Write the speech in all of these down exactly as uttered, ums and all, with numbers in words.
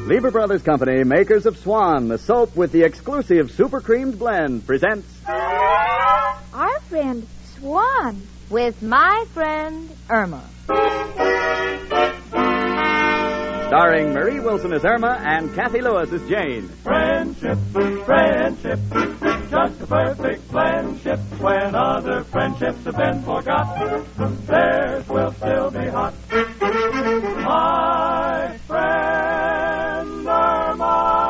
Lever Brothers Company, makers of Swan, the soap with the exclusive super creamed blend, presents Our Friend Swan with My Friend Irma. Starring Marie Wilson as Irma and Kathy Lewis as Jane. Friendship, friendship, just a perfect friendship. When other friendships have been forgot, theirs will still be hot. My friend Irma.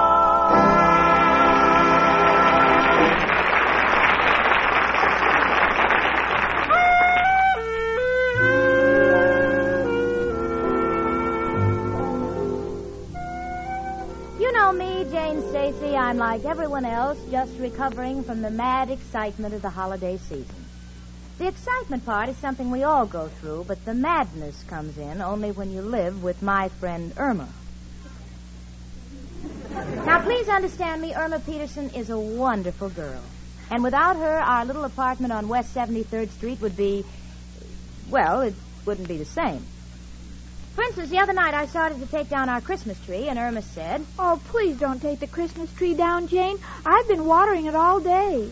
You know me, Jane Stacy. I'm like everyone else, just recovering from the mad excitement of the holiday season. The excitement part is something we all go through, but the madness comes in only when you live with my friend Irma. Now, please understand me, Irma Peterson is a wonderful girl. And without her, our little apartment on West seventy-third Street would be, well, it wouldn't be the same. For instance, the other night I started to take down our Christmas tree, and Irma said, Oh, please don't take the Christmas tree down, Jane. I've been watering it all day.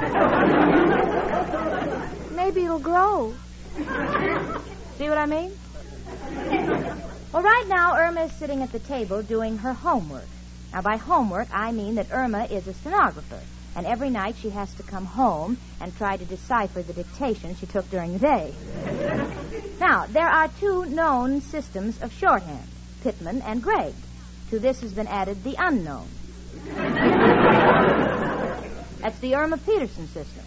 Maybe it'll grow. See what I mean? Well, right now, Irma is sitting at the table doing her homework. Now, by homework, I mean that Irma is a stenographer, and every night she has to come home and try to decipher the dictation she took during the day. Now, there are two known systems of shorthand, Pittman and Gregg. To this has been added the unknown. That's the Irma Peterson system.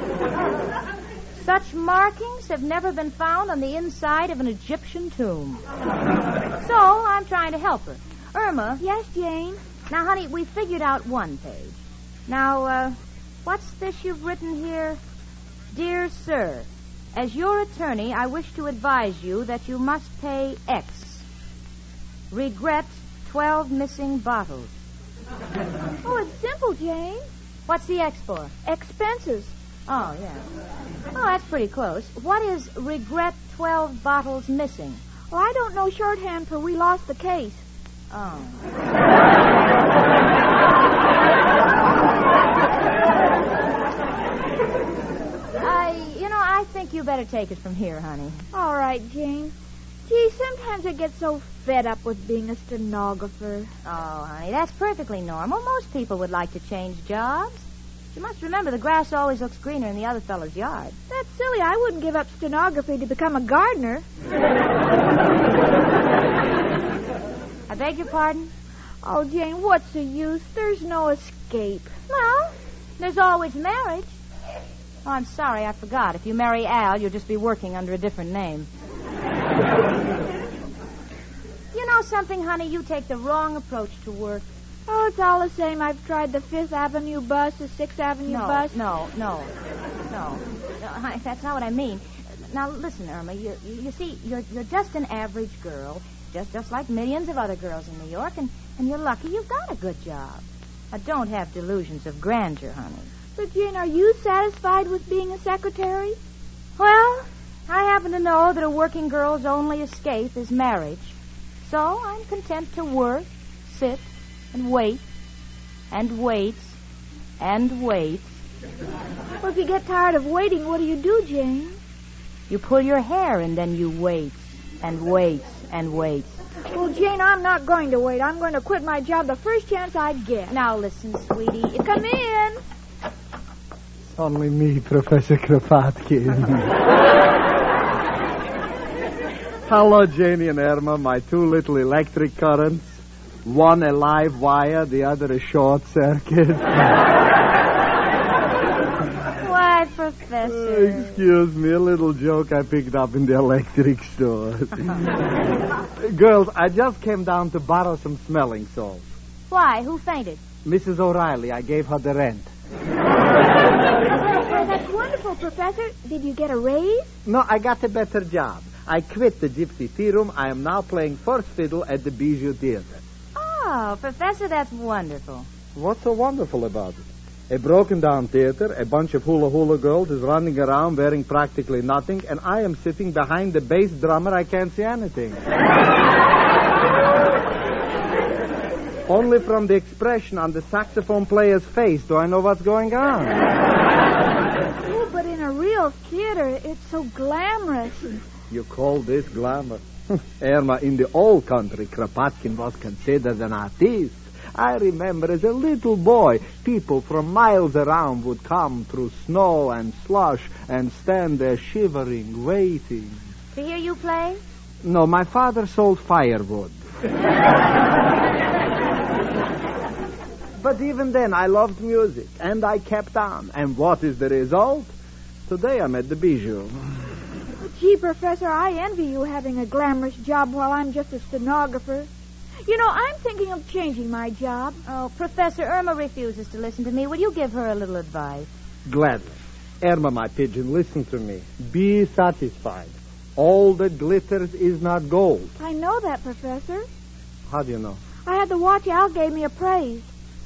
Such markings have never been found on the inside of an Egyptian tomb. So, I'm trying to help her. Irma. Yes, Jane? Now, honey, we figured out one page. Now, uh, what's this you've written here? Dear Sir, as your attorney, I wish to advise you that you must pay X. Regret twelve missing bottles. Oh, it's simple, Jane. What's the X for? Expenses. Oh, yeah. Oh, that's pretty close. What is regret twelve bottles missing? Well, I don't know shorthand for we lost the case. Oh. I, you know, I think you better take it from here, honey. All right, Jane. Gee, sometimes I get so fed up with being a stenographer. Oh, honey, that's perfectly normal. Most people would like to change jobs. You must remember the grass always looks greener in the other fellow's yard. That's silly. I wouldn't give up stenography to become a gardener. I beg your pardon? Oh, Jane, what's the use? There's no escape. Well, there's always marriage. Oh, I'm sorry, I forgot. If you marry Al, you'll just be working under a different name. You know something, honey? You take the wrong approach to work. Oh, it's all the same. I've tried the Fifth Avenue bus, the Sixth Avenue no, bus. No, no, no, no. Honey, that's not what I mean. Now, listen, Irma. You, you, you see, you're you're just an average girl, just just like millions of other girls in New York, and, and you're lucky you've got a good job. Now, don't have delusions of grandeur, honey. But, Jane, are you satisfied with being a secretary? Well, I happen to know that a working girl's only escape is marriage. So I'm content to work, sit, and wait, and wait, and wait. Well, if you get tired of waiting, what do you do, Jane? You pull your hair and then you wait, and wait, and wait. Well, Jane, I'm not going to wait. I'm going to quit my job the first chance I get. Now, listen, sweetie. If Come in. It's only me, Professor Kropotkin. Hello, Janie and Irma, my two little electric currents. One a live wire, the other a short circuit. Why, Professor? Uh, excuse me, a little joke I picked up in the electric store. Girls, I just came down to borrow some smelling salts. Why? Who fainted? Missus O'Reilly, I gave her the rent. Oh, that's wonderful, Professor. Did you get a raise? No, I got a better job. I quit the Gypsy Tea Room. I am now playing first fiddle at the Bijou Theater. Oh, Professor, that's wonderful. What's so wonderful about it? A broken-down theater, a bunch of hula-hula girls is running around wearing practically nothing, and I am sitting behind the bass drummer. I can't see anything. Only from the expression on the saxophone player's face do I know what's going on. Oh, but in a real theater, it's so glamorous. You call this glamour? Irma, in the old country, Kropotkin was considered an artist. I remember as a little boy, people from miles around would come through snow and slush and stand there shivering, waiting. To hear you play? No, my father sold firewood. But even then, I loved music, and I kept on. And what is the result? Today I'm at the Bijou. Gee, Professor, I envy you having a glamorous job while I'm just a stenographer. You know, I'm thinking of changing my job. Oh, Professor, Irma refuses to listen to me. Will you give her a little advice? Gladly. Irma, my pigeon, listen to me. Be satisfied. All that glitters is not gold. I know that, Professor. How do you know? I had the watch Al gave me appraised.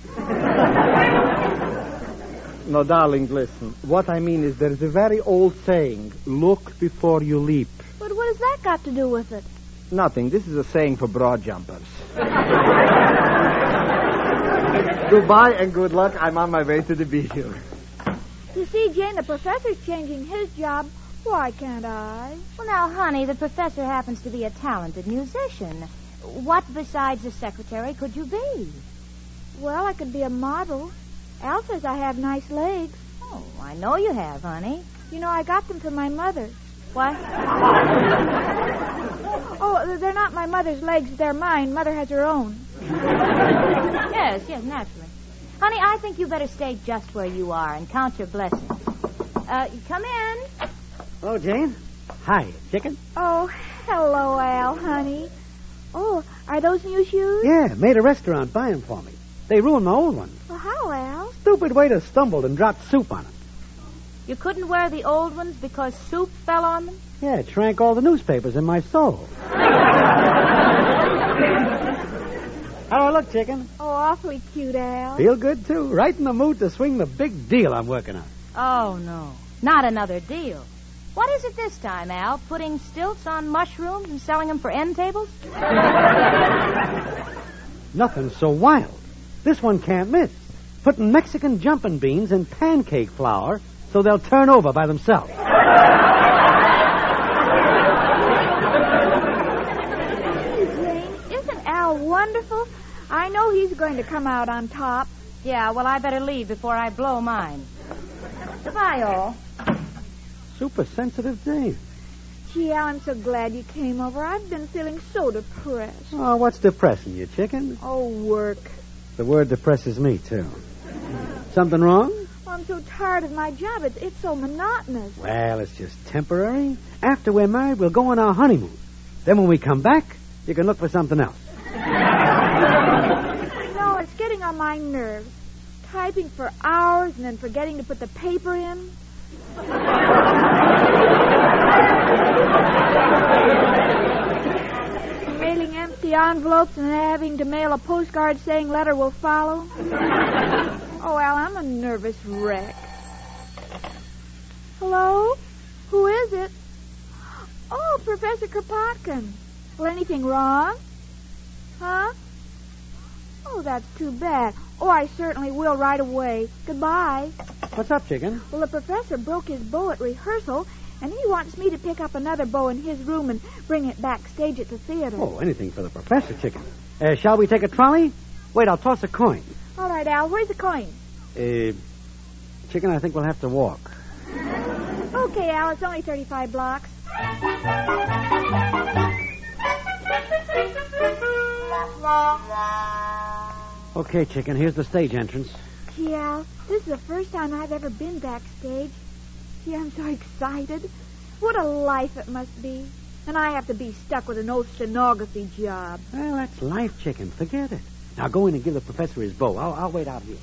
No, darling, listen. What I mean is there's a very old saying, look before you leap. But what has that got to do with it? Nothing. This is a saying for broad jumpers. Goodbye and good luck. I'm on my way to the Bijou. You see, Jane, the professor's changing his job. Why can't I? Well, now, honey, the professor happens to be a talented musician. What besides a secretary could you be? Well, I could be a model. Al says I have nice legs. Oh, I know you have, honey. You know, I got them from my mother. What? Oh, they're not my mother's legs. They're mine. Mother has her own. Yes, yes, naturally. Honey, I think you better stay just where you are and count your blessings. Uh, come in. Hello, Jane. Hi, chicken. Oh, hello, Al, honey. Oh, are those new shoes? Yeah, made a restaurant buy 'em for me. They ruined my old ones. Well, how, Al? Stupid waiter stumbled and dropped soup on them. You couldn't wear the old ones because soup fell on them? Yeah, it shrank all the newspapers in my soul. How do I look, chicken? Oh, awfully cute, Al. Feel good, too. Right in the mood to swing the big deal I'm working on. Oh, no. Not another deal. What is it this time, Al? Putting stilts on mushrooms and selling them for end tables? Nothing so wild. This one can't miss. Putting Mexican jumping beans in pancake flour so they'll turn over by themselves. Hey, Jane, isn't Al wonderful? I know he's going to come out on top. Yeah, well, I better leave before I blow mine. Goodbye, all. Super sensitive Jane. Gee, Al, I'm so glad you came over. I've been feeling so depressed. Oh, what's depressing you, chicken? Oh, work. The word depresses me, too. Something wrong? Oh, I'm so tired of my job. It's, it's so monotonous. Well, it's just temporary. After we're married, we'll go on our honeymoon. Then when we come back, you can look for something else. No, it's getting on my nerves. Typing for hours and then forgetting to put the paper in. Mailing empty envelopes and having to mail a postcard saying letter will follow. Oh, Al, I'm a nervous wreck. Hello? Who is it? Oh, Professor Kropotkin. Well, anything wrong? Huh? Oh, that's too bad. Oh, I certainly will right away. Goodbye. What's up, chicken? Well, the professor broke his bow at rehearsal, and he wants me to pick up another bow in his room and bring it backstage at the theater. Oh, anything for the professor, chicken. Uh, shall we take a trolley? Wait, I'll toss a coin. All right, Al, where's the coin? Uh, chicken, I think we'll have to walk. Okay, Al, it's only thirty-five blocks. Okay, chicken, here's the stage entrance. Gee, Al, this is the first time I've ever been backstage. Gee, I'm so excited. What a life it must be. And I have to be stuck with an old stenography job. Well, that's life, chicken. Forget it. Now go in and give the professor his bow. I'll, I'll wait out here.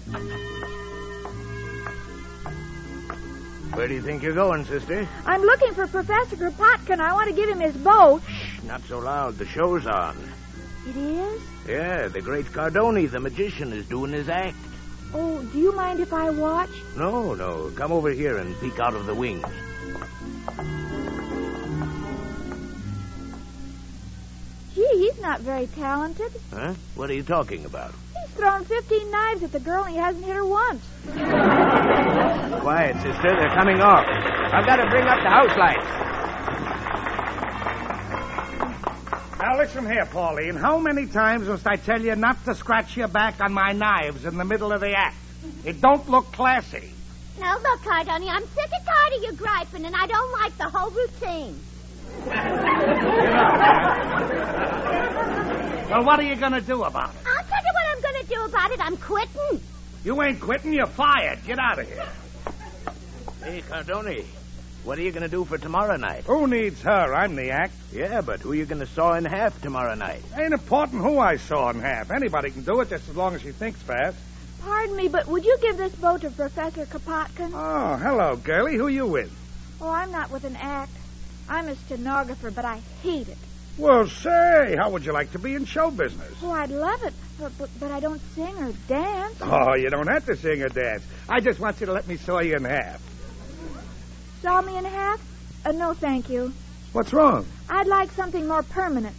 Where do you think you're going, sister? I'm looking for Professor Kropotkin. I want to give him his bow. Shh, not so loud. The show's on. It is? Yeah, the great Cardoni, the magician, is doing his act. Oh, do you mind if I watch? No, no. Come over here and peek out of the wings. Gee, he's not very talented. Huh? What are you talking about? He's thrown fifteen knives at the girl, and he hasn't hit her once. Quiet, sister. They're coming off. I've got to bring up the house lights. Now, listen here, Pauline. How many times must I tell you not to scratch your back on my knives in the middle of the act? It don't look classy. Now, look, Cardoni, I'm sick and tired of your griping, and I don't like the whole routine. Well, what are you going to do about it? I'll tell you what I'm going to do about it. I'm quitting. You ain't quitting. You're fired. Get out of here. Hey, Cardoni, what are you going to do for tomorrow night? Who needs her? I'm the act. Yeah, but who are you going to saw in half tomorrow night? Ain't important who I saw in half. Anybody can do it just as long as she thinks fast. Pardon me, but would you give this boat to Professor Kropotkin? Oh, hello, girlie. Who you with? Oh, I'm not with an act. I'm a stenographer, but I hate it. Well, say, how would you like to be in show business? Oh, I'd love it, but, but, but I don't sing or dance. Oh, you don't have to sing or dance. I just want you to let me saw you in half. Saw me in half? Uh, no, thank you. What's wrong? I'd like something more permanent.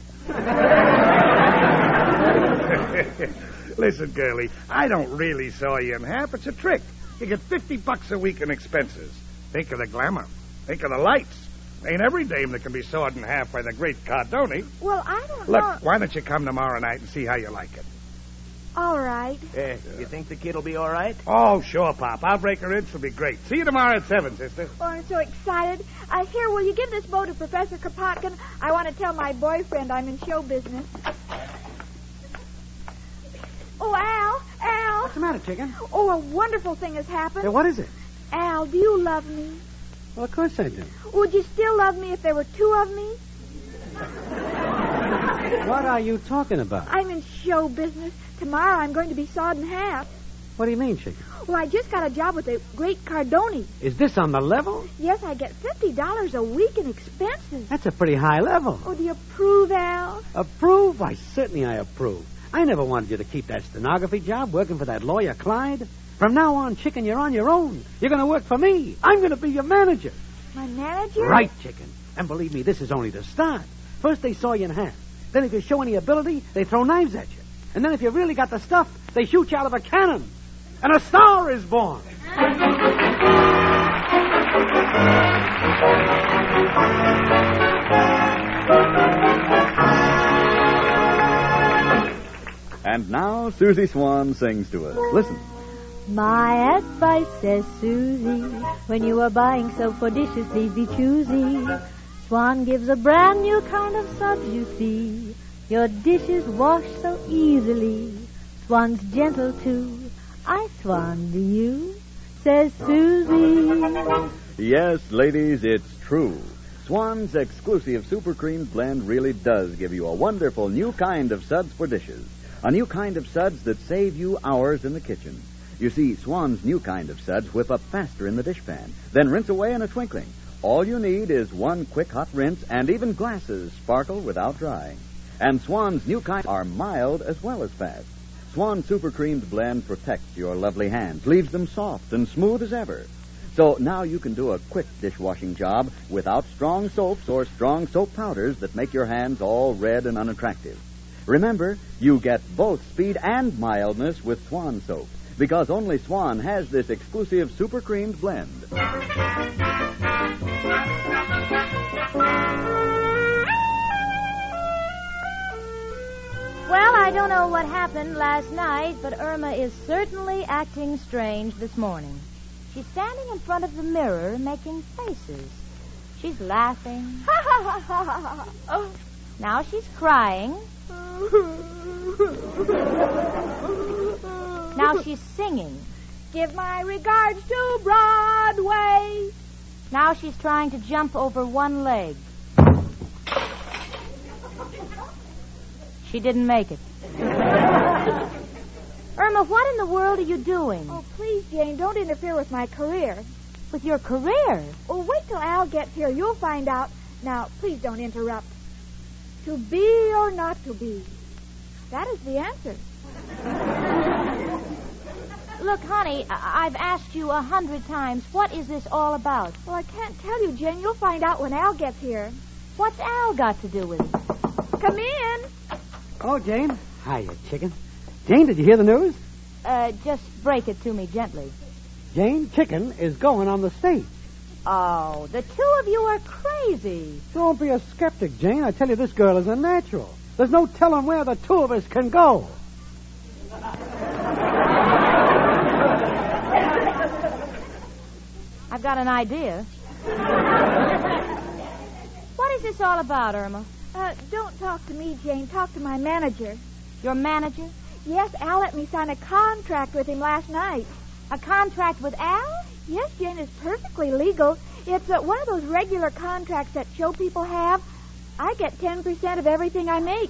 Listen, girlie, I don't really saw you in half. It's a trick. You get fifty bucks a week in expenses. Think of the glamour. Think of the lights. Ain't every dame that can be sawed in half by the great Cardoni. Well, I don't Look, know. why don't you come tomorrow night and see how you like it? All right. Uh, you think the kid'll be all right? Oh, sure, Pop. I'll break her in. She'll be great. See you tomorrow at seven, sister. Oh, I'm so excited. Uh, here, will you give this bow to Professor Kropotkin? I want to tell my boyfriend I'm in show business. Oh, Al, Al. What's the matter, chicken? Oh, a wonderful thing has happened. Yeah, what is it? Al, do you love me? Well, of course I do. Would you still love me if there were two of me? What are you talking about? I'm in show business. Tomorrow I'm going to be sawed in half. What do you mean, chicken? Well, I just got a job with the great Cardoni. Is this on the level? Yes, I get fifty dollars a week in expenses. That's a pretty high level. Oh, do you approve, Al? Approve? Why, certainly I approve. I never wanted you to keep that stenography job working for that lawyer, Clyde. From now on, chicken, you're on your own. You're going to work for me. I'm going to be your manager. My manager? Right, chicken. And believe me, this is only the start. First, they saw you in half. Then, if you show any ability, they throw knives at you. And then, if you really got the stuff, they shoot you out of a cannon. And a star is born. And now, Susie Swan sings to us. Listen. My advice, says Susie, when you are buying soap for dishes, please be choosy. Swan gives a brand new kind of suds, you see. Your dishes wash so easily. Swan's gentle, too. I swan, do you? Says Susie. Yes, ladies, it's true. Swan's exclusive Super Cream Blend really does give you a wonderful new kind of suds for dishes. A new kind of suds that save you hours in the kitchen. You see, Swan's new kind of suds whip up faster in the dishpan, then rinse away in a twinkling. All you need is one quick hot rinse, and even glasses sparkle without drying. And Swan's new kind are mild as well as fast. Swan Super Creamed Blend protects your lovely hands, leaves them soft and smooth as ever. So now you can do a quick dishwashing job without strong soaps or strong soap powders that make your hands all red and unattractive. Remember, you get both speed and mildness with Swan soap, because only Swan has this exclusive Super Creamed Blend. Well, I don't know what happened last night, but Irma is certainly acting strange this morning. She's standing in front of the mirror making faces. She's laughing. Now she's crying. Now she's singing. Give my regards to Broadway. Now she's trying to jump over one leg. She didn't make it. Irma, what in the world are you doing? Oh, please, Jane, don't interfere with my career. With your career? Oh, wait till Al gets here. You'll find out. Now, please don't interrupt. To be or not to be? That is the answer. Look, honey, I- I've asked you a hundred times, what is this all about? Well, I can't tell you, Jane. You'll find out when Al gets here. What's Al got to do with it? Come in. Oh, Jane. Hiya, chicken. Jane, did you hear the news? Uh, just break it to me gently. Jane, Chicken is going on the stage. Oh, the two of you are crazy. Don't be a skeptic, Jane. I tell you, this girl is a natural. There's no telling where the two of us can go. I've got an idea. What is this all about, Irma? Uh, don't talk to me, Jane. Talk to my manager. Your manager? Yes, Al let me sign a contract with him last night. A contract with Al? Yes, Jane, it's perfectly legal. It's uh, one of those regular contracts that show people have. I get ten percent of everything I make.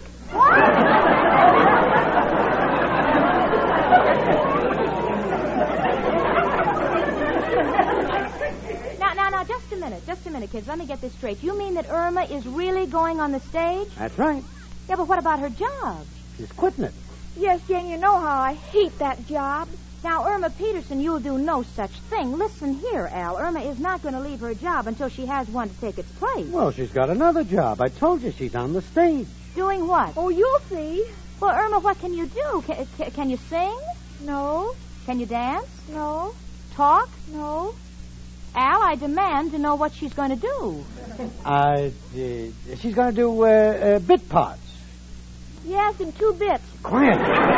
Now, now, now, just a minute. Just a minute, kids. Let me get this straight. You mean that Irma is really going on the stage? That's right. Yeah, but what about her job? She's quitting it. Yes, Jane, you know how I hate that job. Now, Irma Peterson, you'll do no such thing. Listen here, Al. Irma is not going to leave her job until she has one to take its place. Well, she's got another job. I told you she's on the stage. Doing what? Oh, you'll see. Well, Irma, what can you do? Can, can, can you sing? No. Can you dance? No. Talk? No. Al, I demand to know what she's going to do. Uh, uh she's going to do uh, uh, bit parts. Yes, in two bits. Quiet.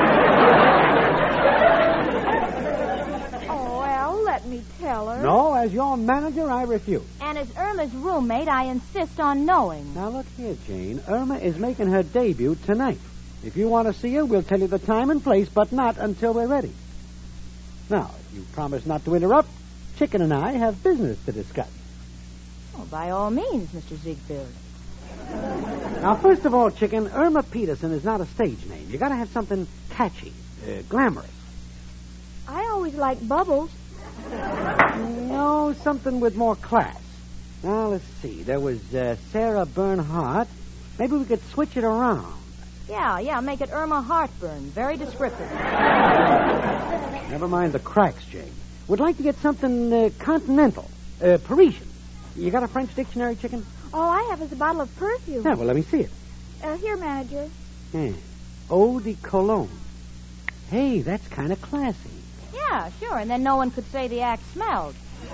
Oh, Al, let me tell her. No, as your manager, I refuse. And as Irma's roommate, I insist on knowing. Now, look here, Jane. Irma is making her debut tonight. If you want to see her, we'll tell you the time and place, but not until we're ready. Now, if you promise not to interrupt, Chicken and I have business to discuss. Oh, by all means, Mister Ziegfeld. Now, first of all, Chicken, Irma Peterson is not a stage name. You got to have something catchy, uh, glamorous. I always like Bubbles. No, something with more class. Now, let's see. There was uh, Sarah Bernhardt. Maybe we could switch it around. Yeah, yeah, make it Irma Heartburn. Very descriptive. Never mind the cracks, Jane. Would like to get something uh, continental, uh, Parisian. You got a French dictionary, Chicken? All I have is a bottle of perfume. Yeah, well, let me see it. Uh, here, manager. Yeah. Eau de Cologne. Hey, that's kind of classy. Yeah, sure, and then no one could say the act smelled.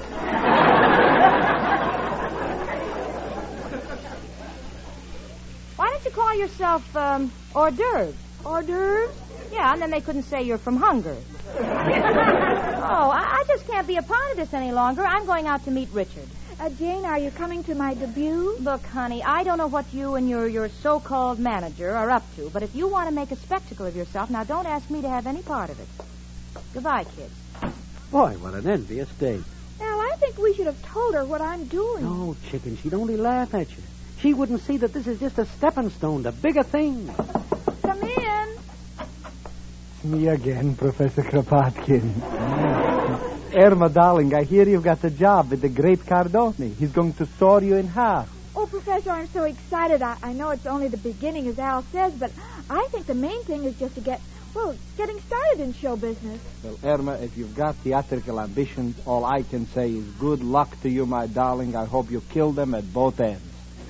Why don't you call yourself um, hors d'oeuvres? Hors d'oeuvres? Yeah, and then they couldn't say you're from Hungary. Oh, I, I just can't be a part of this any longer. I'm going out to meet Richard. Uh, Jane, are you coming to my debut? Look, honey, I don't know what you and your, your so-called manager are up to, but if you want to make a spectacle of yourself, now don't ask me to have any part of it. Goodbye, kids. Boy, what an envious day. Al, I think we should have told her what I'm doing. No, Chicken, she'd only laugh at you. She wouldn't see that this is just a stepping stone to bigger things. Come in. It's me again, Professor Kropotkin. Irma, darling, I hear you've got the job with the great Cardoni. He's going to saw you in half. Oh, Professor, I'm so excited. I, I know it's only the beginning, as Al says, but I think the main thing is just to get, well, getting started in show business. Well, Irma, if you've got theatrical ambitions, all I can say is good luck to you, my darling. I hope you kill them at both ends.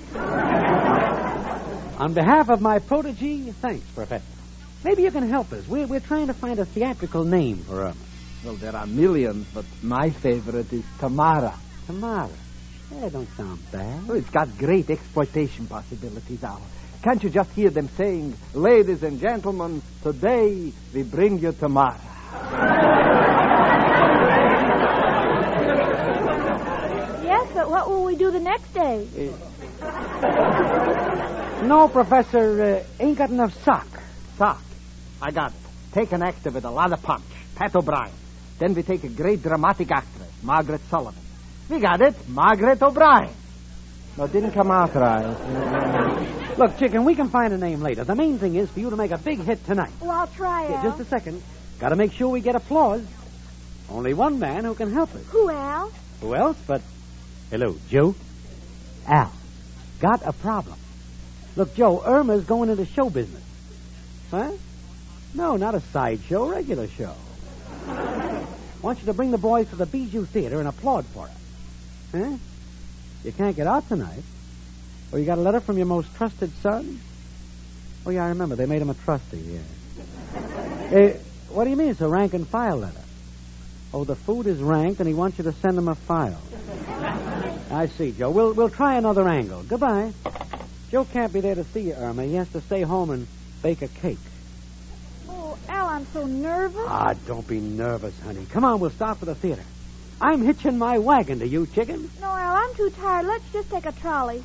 On behalf of my protege, thanks, Professor. Maybe you can help us. We're, we're trying to find a theatrical name for Irma. Well, there are millions, but my favorite is Tamara. Tamara? That don't sound bad. Oh, it's got great exploitation possibilities, Al. Can't you just hear them saying, ladies and gentlemen, today we bring you Tamara. Yes, but what will we do the next day? Uh, no, Professor, uh, ain't got enough sock. Sock? I got it. Take an actor with a lot of punch, Pat O'Brien. Then we take a great dramatic actress, Margaret Sullivan. We got it, Margaret O'Brien. No, it didn't come out right. Look, Chicken, we can find a name later. The main thing is for you to make a big hit tonight. Well, I'll try, Al. Yeah, just a second. Got to make sure we get applause. Only one man who can help us. Who, Al? Who else but... Hello, Joe? Al. Got a problem. Look, Joe, Irma's going into show business. Huh? No, not a sideshow, regular show. I want you to bring the boys to the Bijou Theater and applaud for her. Huh? You can't get out tonight? Or you got a letter from your most trusted son? Oh, yeah, I remember. They made him a trustee, yeah. uh, what do you mean it's a rank and file letter? Oh, the food is ranked, and he wants you to send him a file. I see, Joe. We'll we'll try another angle. Goodbye. Joe can't be there to see you, Irma. He has to stay home and bake a cake. Oh, Al, I'm so nervous. Ah, don't be nervous, honey. Come on, we'll start for the theater. I'm hitching my wagon to you, chicken. No, Al, I'm too tired. Let's just take a trolley.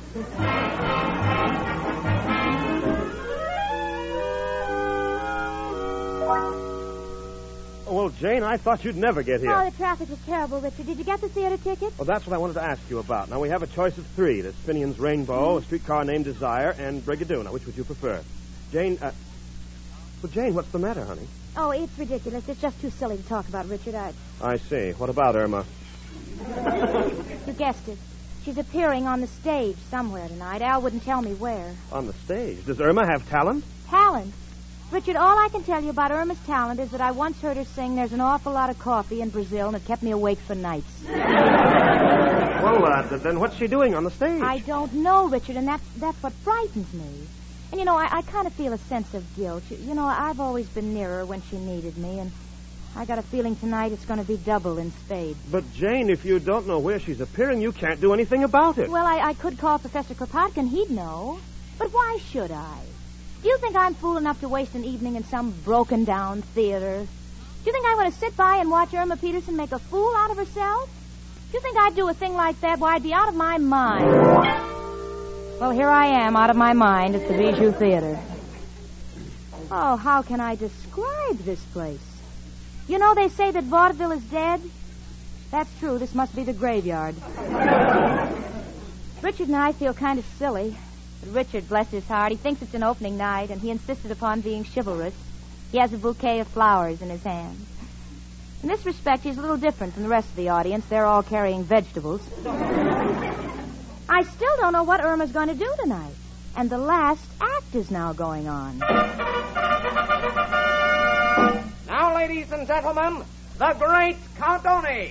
Well, Jane, I thought you'd never get here. Oh, the traffic was terrible, Richard. Did you get the theater ticket? Well, that's what I wanted to ask you about. Now, we have a choice of three. There's Finian's Rainbow, mm-hmm. A Streetcar Named Desire, and Brigadoon. Which would you prefer? Jane, uh... Well, Jane, what's the matter, honey? Oh, it's ridiculous. It's just too silly to talk about, Richard. I... I see. What about Irma? You guessed it. She's appearing on the stage somewhere tonight. Al wouldn't tell me where. On the stage? Does Irma have talent? Talent? Richard, all I can tell you about Irma's talent is that I once heard her sing There's an Awful Lot of Coffee in Brazil, and it kept me awake for nights. Well, uh, then what's she doing on the stage? I don't know, Richard, and that's, that's what frightens me. And, you know, I, I kind of feel a sense of guilt. You, you know, I've always been near her when she needed me, and I got a feeling tonight it's going to be double in spades. But, Jane, if you don't know where she's appearing, you can't do anything about it. Well, I, I could call Professor Kropotkin. He'd know. But why should I? Do you think I'm fool enough to waste an evening in some broken-down theater? Do you think I want to sit by and watch Irma Peterson make a fool out of herself? Do you think I'd do a thing like that? Why, I'd be out of my mind. Well, here I am, out of my mind at the Bijou Theater. Oh, how can I describe this place? You know, they say that vaudeville is dead. That's true. This must be the graveyard. Richard and I feel kind of silly. But Richard, bless his heart, he thinks it's an opening night, and he insisted upon being chivalrous. He has a bouquet of flowers in his hand. In this respect, he's a little different from the rest of the audience. They're all carrying vegetables. I still don't know what Irma's going to do tonight. And the last act is now going on. Now, ladies and gentlemen, the great Cardoni.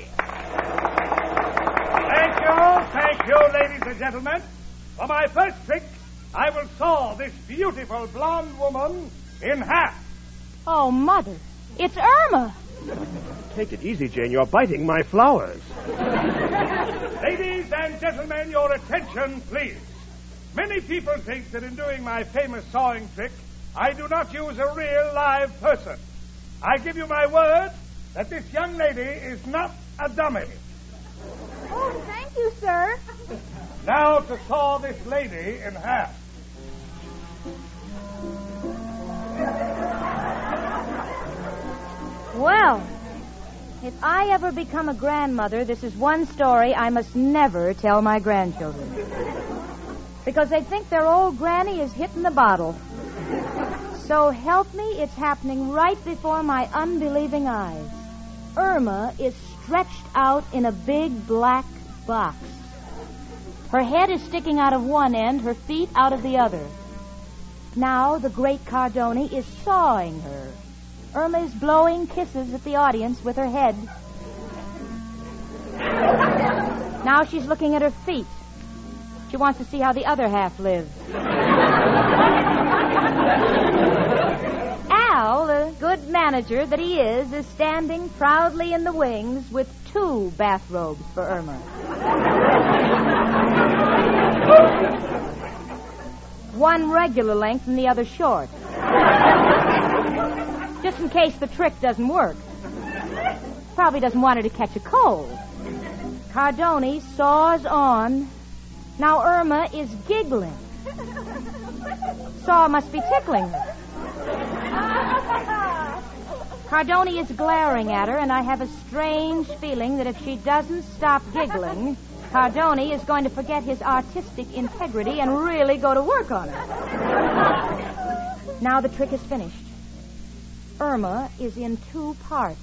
Thank you, thank you, ladies and gentlemen. For my first trick, I will saw this beautiful blonde woman in half. Oh, Mother, it's Irma. Take it easy, Jane. You're biting my flowers. Ladies and gentlemen, your attention, please. Many people think that in doing my famous sawing trick, I do not use a real live person. I give you my word that this young lady is not a dummy. Oh, thank you, sir. Now to saw this lady in half. Well, if I ever become a grandmother, this is one story I must never tell my grandchildren. Because they think their old granny is hitting the bottle. So help me, it's happening right before my unbelieving eyes. Irma is stretched out in a big black box. Her head is sticking out of one end, her feet out of the other. Now the great Cardoni is sawing her. Irma is blowing kisses at the audience with her head. Now she's looking at her feet. She wants to see how the other half lives. Al, the good manager that he is, is standing proudly in the wings with two bathrobes for Irma. One regular length and the other short. Just in case the trick doesn't work. Probably doesn't want her to catch a cold. Cardoni saws on. Now Irma is giggling. Saw must be tickling her. Cardoni is glaring at her, and I have a strange feeling that if she doesn't stop giggling, Cardoni is going to forget his artistic integrity and really go to work on her. Now the trick is finished. Irma is in two parts.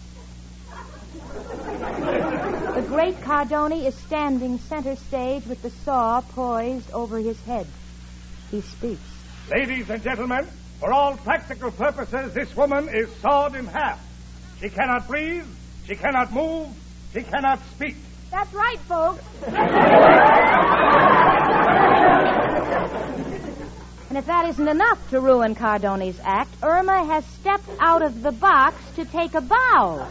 The great Cardoni is standing center stage with the saw poised over his head. He speaks. Ladies and gentlemen, for all practical purposes, this woman is sawed in half. She cannot breathe, she cannot move, she cannot speak. That's right, folks. And if that isn't enough to ruin Cardone's act, Irma has stepped out of the box to take a bow.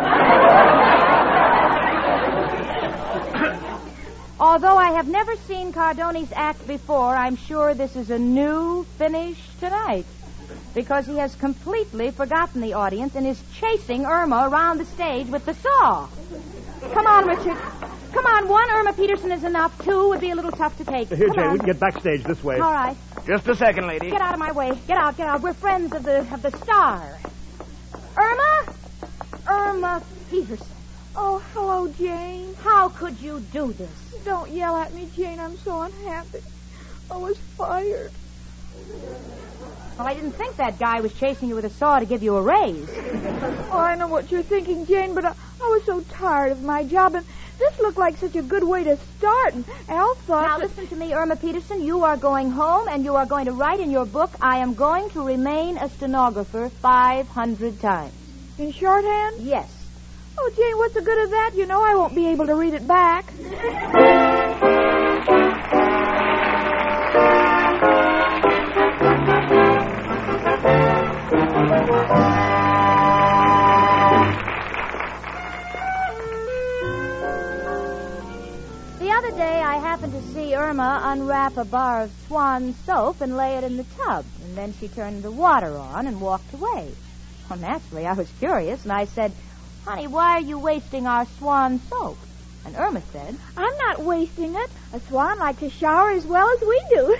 Although I have never seen Cardone's act before, I'm sure this is a new finish tonight. Because he has completely forgotten the audience and is chasing Irma around the stage with the saw. Come on, Richard. Come on, one Irma Peterson is enough. Two would be a little tough to take. Here, Come Jane, on. we can get backstage this way. All right. Just a second, lady. Get out of my way. Get out, get out. We're friends of the of the star. Irma? Irma Peterson. Oh, hello, Jane. How could you do this? Don't yell at me, Jane. I'm so unhappy. I was fired. Well, I didn't think that guy was chasing you with a saw to give you a raise. Oh, I know what you're thinking, Jane, but I, I was so tired of my job, and this looked like such a good way to start, and Al thought... Now, that... listen to me, Irma Peterson. You are going home, and you are going to write in your book, I am going to remain a stenographer five hundred times. In shorthand? Yes. Oh, Jane, what's the good of that? You know I won't be able to read it back. The other day, I happened to see Irma unwrap a bar of Swan soap and lay it in the tub. And then she turned the water on and walked away. Well, naturally, I was curious, and I said, Honey, why are you wasting our Swan soap? And Irma said, I'm not wasting it. A swan likes to shower as well as we do.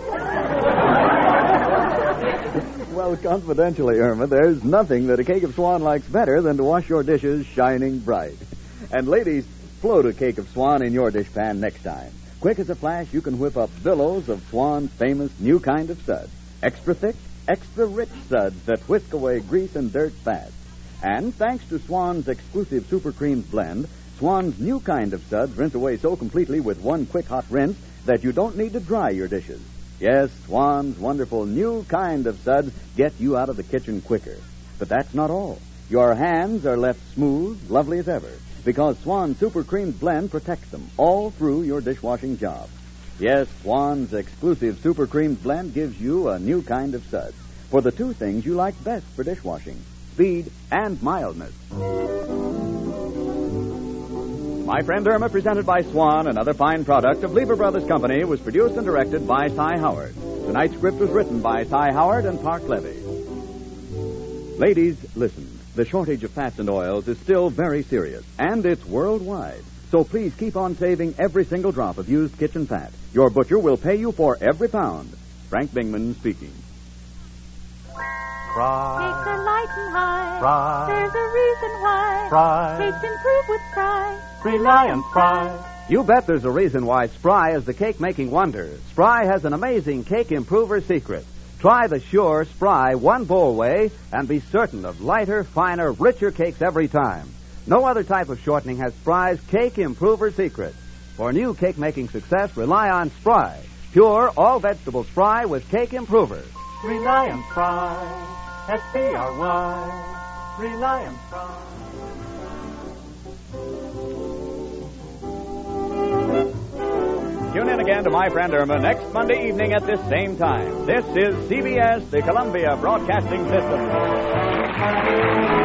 Well, confidentially, Irma, there's nothing that a cake of swan likes better than to wash your dishes shining bright. And ladies, float a cake of swan in your dishpan next time. Quick as a flash, you can whip up billows of Swan's famous new kind of suds. Extra thick, extra rich suds that whisk away grease and dirt fast. And thanks to Swan's exclusive Super Creams blend, Swan's new kind of suds rinse away so completely with one quick hot rinse that you don't need to dry your dishes. Yes, Swan's wonderful new kind of suds get you out of the kitchen quicker. But that's not all. Your hands are left smooth, lovely as ever, because Swan's Super Creams blend protects them all through your dishwashing job. Yes, Swan's exclusive Super Creams blend gives you a new kind of suds for the two things you like best for dishwashing: speed and mildness. My Friend Irma, presented by Swan, another fine product of Lever Brothers Company, was produced and directed by Cy Howard. Tonight's script was written by Cy Howard and Park Levy. Ladies, listen. The shortage of fats and oils is still very serious, and it's worldwide. So please keep on saving every single drop of used kitchen fat. Your butcher will pay you for every pound. Frank Bingman speaking. Fry. Cakes are light and high. Fry. There's a reason why. Fry. Cakes improve with Fry. Rely on Fry. You bet there's a reason why Spry is the cake-making wonder. Spry has an amazing cake improver secret. Try the sure Spry one-bowl way and be certain of lighter, finer, richer cakes every time. No other type of shortening has Spry's cake improver secret. For new cake-making success, rely on Spry. Pure, all-vegetable Spry with cake improver. Rely on Fry. S P R Y. Rely on Fry. Tune in again to My Friend Irma next Monday evening at this same time. This is C B S, the Columbia Broadcasting System.